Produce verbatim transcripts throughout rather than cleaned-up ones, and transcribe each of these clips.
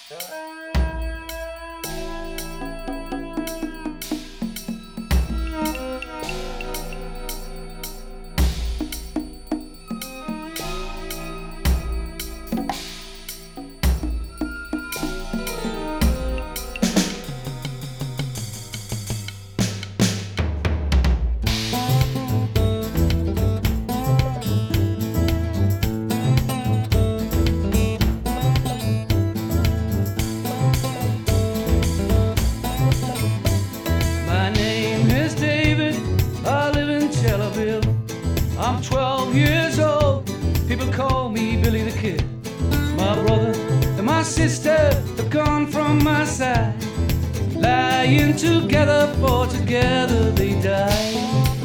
I'm twelve years old, people call me Billy the Kid. My brother and my sister have gone from my side, lying together, for together they died.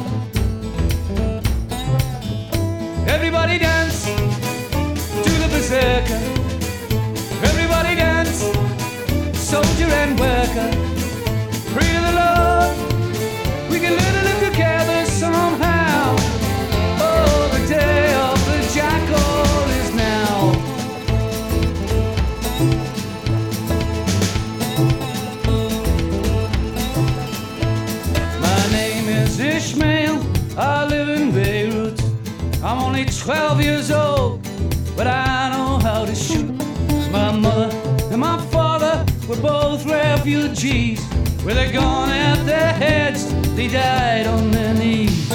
Everybody dance to the berserker. Everybody dance, soldier and worker. Pray to the Lord, we can live together somehow. Oh, the day of the jackal is now. My name is Ishmael, I live in Beirut. I'm only twelve years old, but I know how to shoot. My mother and my father were both refugees. Where they gone at their heads, they died on their knees.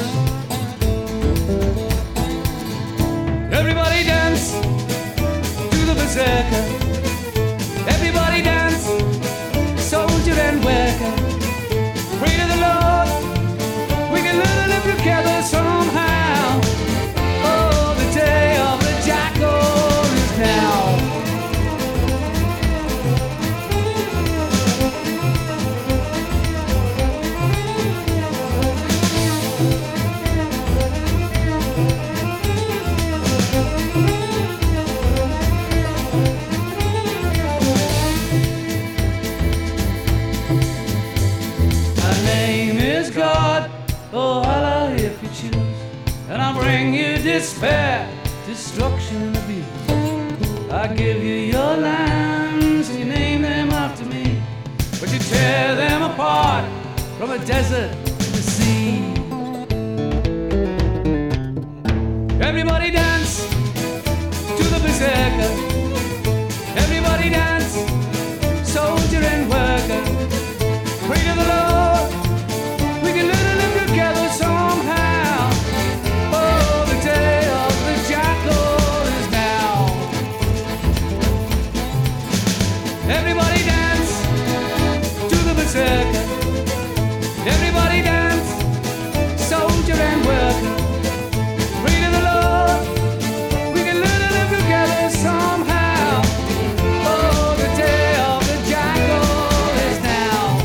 Everybody dance to the berserker. Everybody dance, soldier and worker. Pray to the Lord, we can live together somehow. Oh, the day of the jackal is now. Oh, Allah, if you choose, and I'll bring you despair, destruction and abuse. I give you your lands and you name them after me, but you tear them apart from a desert to the sea. Everybody dance to the berserker. Everybody dance, soldier and worker. Pray to the Lord, we can live together somehow. Oh, the day of the jackal is now. Everybody dance to the berserker. Everybody dance, soldier and worker. Pray to the Lord, we can live together somehow. Oh, the day of the jackal is now.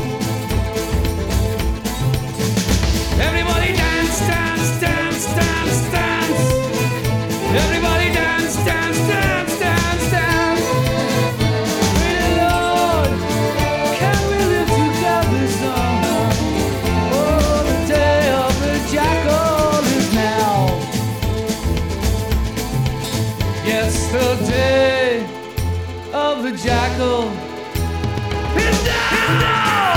Everybody dance, dance, dance, dance, dance. Everybody dance, dance, dance, dance, dance. Pray to the Lord, can we live together somehow? Oh, the day of the jackal is now. Yes, the day of the jackal is now.